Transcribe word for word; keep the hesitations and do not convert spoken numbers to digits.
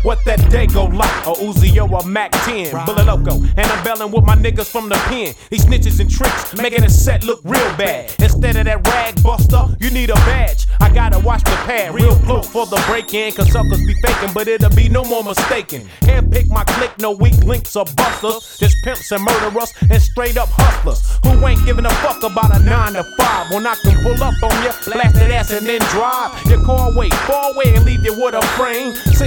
what that day go like. A Uzi or a Mac ten, Bullet Loco, and I'm belling with my niggas from the pen. These snitches and tricks, making the set look real bad. Instead of that rag buster, you need a badge. I gotta watch the pad real close for the break-in, cause suckers be faking, but it'll be no more mistaken. Handpick my clique, no weak links or busters. Just pimps and murderers and straight up hustlers who ain't giving a fuck about a nine to five. When I can pull up on ya, blast that ass and then drive your car away, far away and leave you with a frame.